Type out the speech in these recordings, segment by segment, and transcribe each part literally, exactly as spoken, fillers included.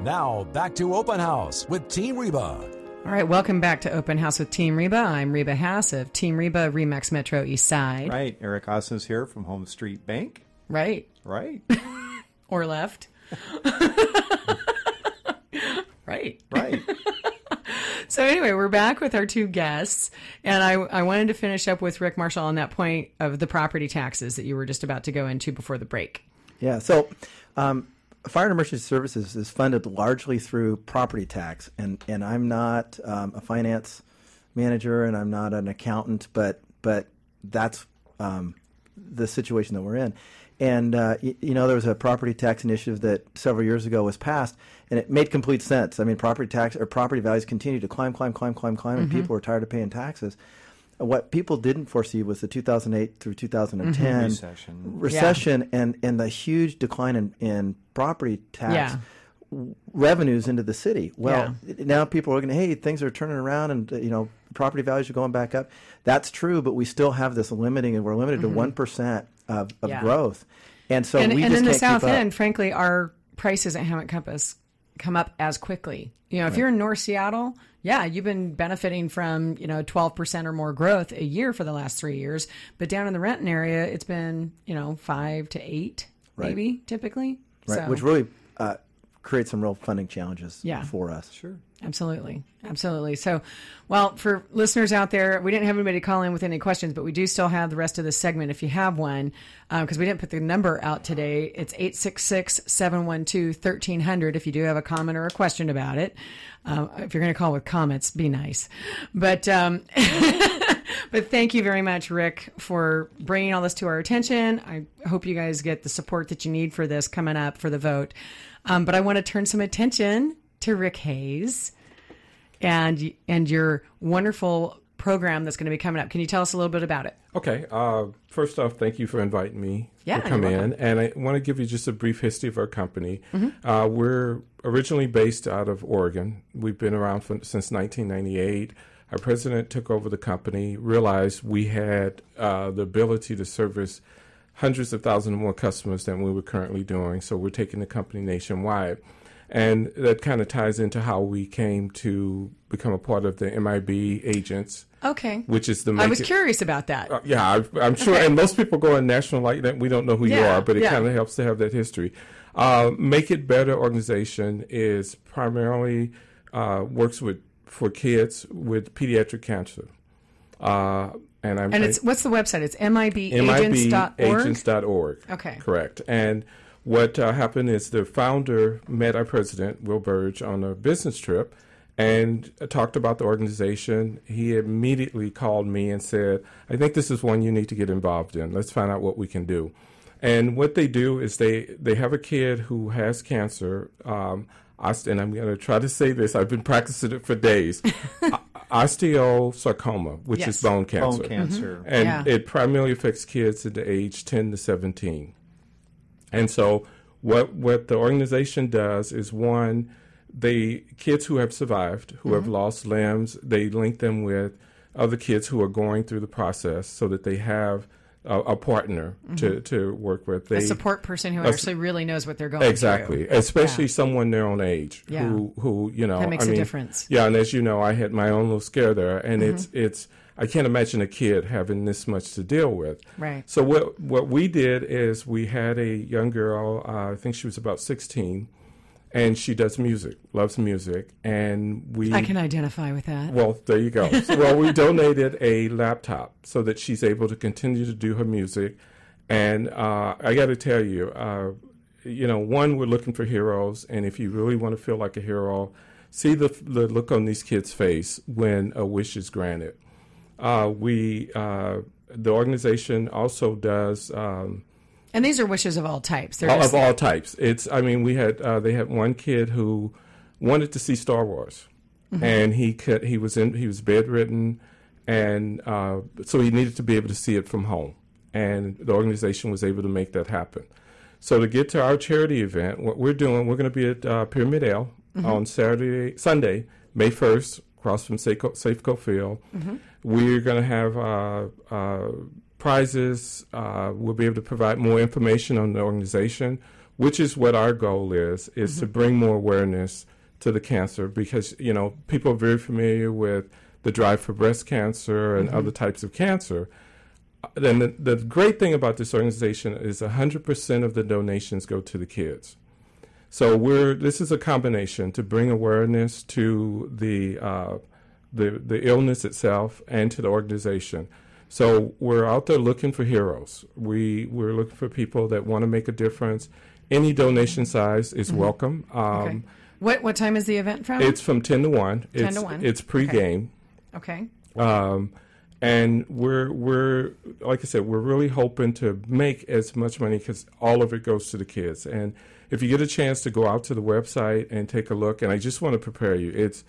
Now, back to Open House with Team Reba. All right, welcome back to Open House with Team Reba. I'm Reba Haas of Team Reba, Remax Metro East Side. Right. Eric Osnes here from Home Street Bank. Right. Right. Or left. Right. Right. So anyway, we're back with our two guests, and I, I wanted to finish up with Rick Marshall on that point of the property taxes that you were just about to go into before the break. Yeah, so um, Fire and Emergency Services is funded largely through property tax, and, and I'm not um, a finance manager and I'm not an accountant, but but that's um, the situation that we're in. And, uh, you, you know, there was a property tax initiative that several years ago was passed, and it made complete sense. I mean, property tax or property values continue to climb, climb, climb, climb, climb, and Mm-hmm. people were tired of paying taxes. What people didn't foresee was the two thousand eight through two thousand ten Mm-hmm. Recession. recession yeah. and, and the huge decline in, in property tax Yeah. revenues into the city. Well, yeah. now people are looking, hey, things are turning around and, you know, property values are going back up. That's true, but we still have this limiting, and we're limited mm-hmm. to one percent of, of yeah. growth. And so and, we and just in the can't South keep up. End, frankly, our prices haven't come, us, come up as quickly. You know, if Right. you're in North Seattle, yeah, you've been benefiting from, you know, twelve percent or more growth a year for the last three years. But down in the Renton area, it's been, you know, five to eight, Right. maybe, typically. Right, So, which really uh, creates some real funding challenges Yeah. for us. Sure. Absolutely. Absolutely. So, well, for listeners out there, we didn't have anybody call in with any questions, but we do still have the rest of this segment if you have one, because um, we didn't put the number out today. It's eight six six, seven one two, one three zero zero if you do have a comment or a question about it. Uh, if you're going to call with comments, be nice. But um, but thank you very much, Rick, for bringing all this to our attention. I hope you guys get the support that you need for this coming up for the vote. Um, but I want to turn some attention to Rick Hayes and and your wonderful program that's going to be coming up. Can you tell us a little bit about it? Okay. Uh, first off, thank you for inviting me Yeah, to come you're in. welcome. And I want to give you just a brief history of our company. Mm-hmm. Uh, we're originally based out of Oregon. We've been around for, since nineteen ninety-eight. Our president took over the company, realized we had uh, the ability to service hundreds of thousands more customers than we were currently doing. So we're taking the company nationwide. And that kind of ties into how we came to become a part of the M I B agents, Okay. which is the I make was it- curious about that. Uh, yeah, I, I'm sure. Okay. And most people go on national like that. We don't know who you Yeah, are, but it yeah. kind of helps to have that history. Uh, Make It Better organization is primarily uh, works with for kids with pediatric cancer. Uh, and I'm And it's what's the website? It's M I B M I B agents dot org? agents dot org. Okay. Correct. And what uh, happened is the founder met our president, Will Burge, on a business trip and uh, talked about the organization. He immediately called me and said, I think this is one you need to get involved in. Let's find out what we can do. And what they do is they, they have a kid who has cancer. Um, ost- and I'm going to try to say this. I've been practicing it for days. O- Osteosarcoma, which Yes. is bone cancer. Bone cancer. And Yeah. it primarily affects kids at the age ten to seventeen. And so what what the organization does is, one, they kids who have survived, who have lost limbs, they link them with other kids who are going through the process so that they have a, a partner to, to work with. They, A support person who a s- actually really knows what they're going Exactly, through. especially Yeah. someone their own age Yeah. who, who you know, That makes I a mean, difference. Yeah, and as you know, I had my own little scare there, and Mm-hmm. it's it's I can't imagine a kid having this much to deal with. Right. So what what we did is we had a young girl, uh, I think she was about sixteen, and she does music, loves music, and we. I can identify with that. Well, there you go. So, well, we donated a laptop so that she's able to continue to do her music. And uh, I got to tell you, uh, you know, one, we're looking for heroes, and if you really want to feel like a hero, see the, the look on these kids' face when a wish is granted. Uh, we, uh, the organization also does. Um, And these are wishes of all types. They're all, just- of all types. It's. I mean, we had. Uh, they had one kid who wanted to see Star Wars, Mm-hmm. and he could. He was in. He was bedridden, and uh, so he needed to be able to see it from home. And the organization was able to make that happen. So to get to our charity event, what we're doing, we're going to be at uh, Pyramid Ale Mm-hmm. on Saturday, Sunday, May first, across from Safeco, Safeco Field. Mm-hmm. We're going to have uh, uh, prizes. Uh, we'll be able to provide more information on the organization. which is what our goal is, is mm-hmm. to bring more awareness to the cancer, because, you know, people are very familiar with the drive for breast cancer and mm-hmm. other types of cancer. And the, the great thing about this organization is one hundred percent of the donations go to the kids. So we're this is a combination to bring awareness to the uh, the the illness itself and to the organization. So we're out there looking for heroes. We we're looking for people that want to make a difference. Any donation size is mm-hmm. welcome. Um, okay. What what time is the event from? It's from ten to one. Ten it's, to one. It's pregame. Okay. okay. Um, And we're we're like I said, we're really hoping to make as much money because all of it goes to the kids. And if you get a chance to go out to the website and take a look, and I just want to prepare you, it's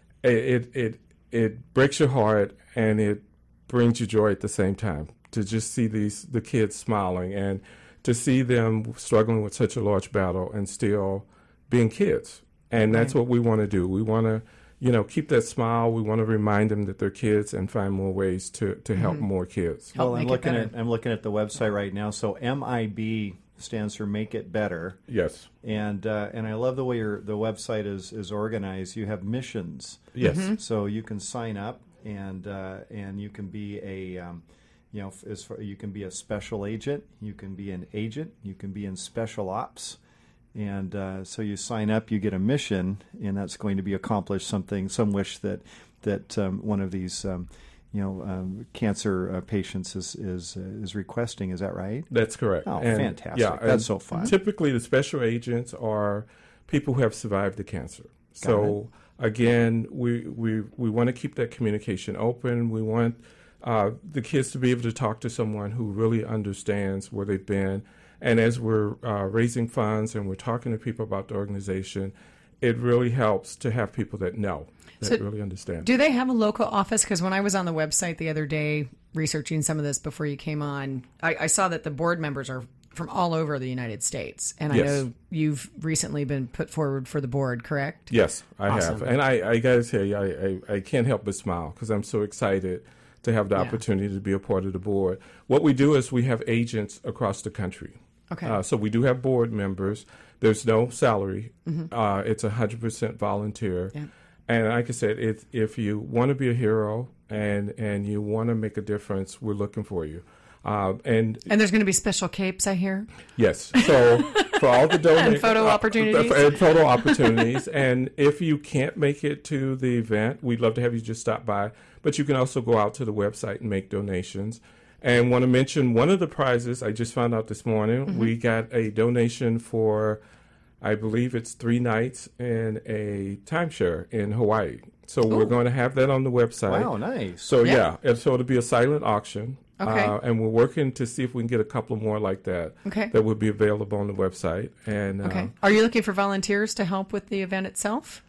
it it it breaks your heart and it brings you joy at the same time to just see these the kids smiling and to see them struggling with such a large battle and still being kids. And that's right. what we want to do. We want to. You know, keep that smile. We want to remind them that they're kids and find more ways to, to help mm-hmm. more kids. Help well, I'm looking at I'm looking at the website right now. So M I B stands for Make It Better. Yes. And uh, and I love the way your the website is, is organized. You have missions. Yes. Mm-hmm. So you can sign up and uh, and you can be a um, you know as far, you can be a special agent. You can be an agent. You can be in special ops. And uh, so you sign up, you get a mission, and that's going to be accomplished something, some wish that that um, one of these, um, you know, um, cancer uh, patients is is uh, is requesting. Is that right? That's correct. Oh, and, fantastic! Yeah, that's so fun. Typically, the special agents are people who have survived the cancer. Got so it. again, we we we want to keep that communication open. We want uh, the kids to be able to talk to someone who really understands where they've been. And as we're uh, raising funds and we're talking to people about the organization, it really helps to have people that know, that so really understand. Do they have a local office? Because when I was on the website the other day researching some of this before you came on, I, I saw that the board members are from all over the United States. And I yes. know you've recently been put forward for the board, correct? Yes, I awesome. have. And I, I got to tell you, I, I, I can't help but smile because I'm so excited to have the yeah. opportunity to be a part of the board. What we do is we have agents across the country. Okay. Uh, so we do have board members. There's no salary. Mm-hmm. Uh, it's one hundred percent volunteer. Yeah. And like I said, if, if you want to be a hero and, and you want to make a difference, we're looking for you. Uh, and and there's going to be special capes, I hear. Yes. So for all the donation and photo uh, opportunities, and photo opportunities. And if you can't make it to the event, we'd love to have you just stop by. But you can also go out to the website and make donations. And want to mention one of the prizes I just found out this morning. Mm-hmm. We got a donation for, I believe it's three nights and a timeshare in Hawaii. So Ooh. We're going to have that on the website. Wow, nice. So yeah, yeah and so it'll be a silent auction. Okay. Uh, and we're working to see if we can get a couple more like that. Okay. That will be available on the website. And okay. Uh, Are you looking for volunteers to help with the event itself?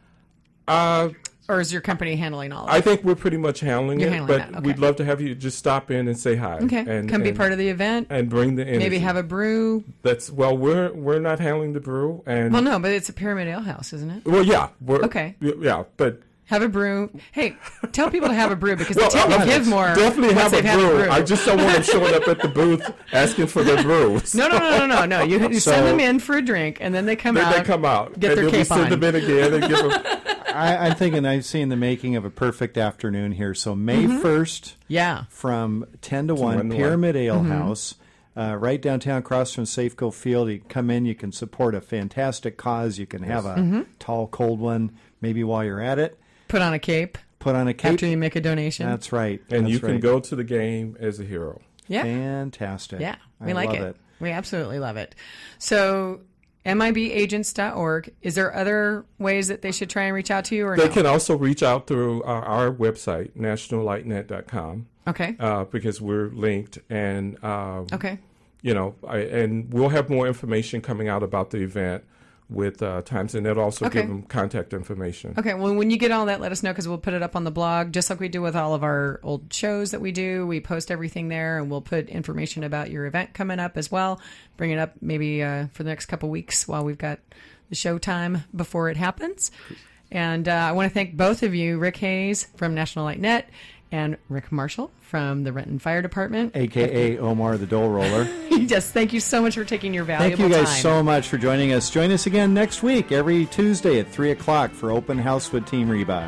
Uh. Or is your company handling all of it? I think we're pretty much handling You're it, handling but that. Okay. we'd love to have you just stop in and say hi. Okay, and, come be and, part of the event. and bring the energy. Maybe have a brew. That's well, we're we're not handling the brew, and well, no, but it's a Pyramid Ale House, isn't it? well, yeah, we're, okay, yeah, but have a brew. Hey, tell people to have a brew because well, they tend to uh, give more. Definitely have a brew. a brew. I just don't want them showing up at the booth asking for their brews. No, no, no, no, no, no. You, you So- send them in for a drink, and then they come Then out. they come out, get and their then we cape send on. them in again and give them. I, I'm thinking I've seen the making of a perfect afternoon here. So May first, Yeah. from ten to one, one to Pyramid Ale House, uh, right downtown, across from Safeco Field. You can come in, you can support a fantastic cause. You can have a tall, cold one, maybe while you're at it. Put on a cape Put on a cape. after you make a donation. That's right. And That's you can right. go to the game as a hero. yeah. Fantastic. Yeah, we I like love it. it. We absolutely love it. So, M I B agents dot org. Is there other ways that they should try and reach out to you? Or They no? can also reach out through our, our website, national light net dot com, Okay. uh, because we're linked. And, uh, Okay. you know, I, and we'll have more information coming out about the event with uh, times, and that'll also Okay. give them contact information. Okay. Well, when you get all that, let us know because we'll put it up on the blog, just like we do with all of our old shows that we do. We post everything there, and we'll put information about your event coming up as well. Bring it up maybe uh, for the next couple weeks while we've got the show time before it happens. And uh, I want to thank both of you, Rick Hayes from National Light Net and Rick Marshall from the Renton Fire Department, A K A Omar the Dole Roller. Yes, thank you so much for taking your valuable Thank you guys time. so much for joining us. Join us again next week, every Tuesday at three o'clock for Open House with Team Reba.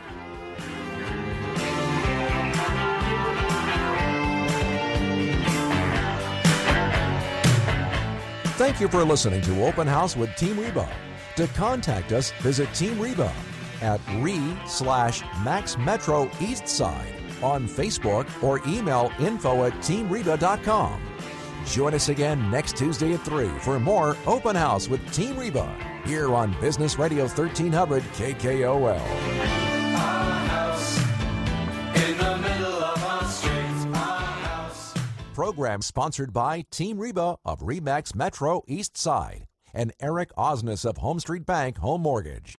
Thank you for listening to Open House with Team Reba. To contact us, visit Team Reba at re slash Max Metro East Side on Facebook or email info at team reba dot com. Join us again next Tuesday at three for more Open House with Team Reba here on Business Radio thirteen hundred K K O L. Program sponsored by Team Reba of Remax Metro East Side and Eric Osnes of Home Street Bank Home Mortgage.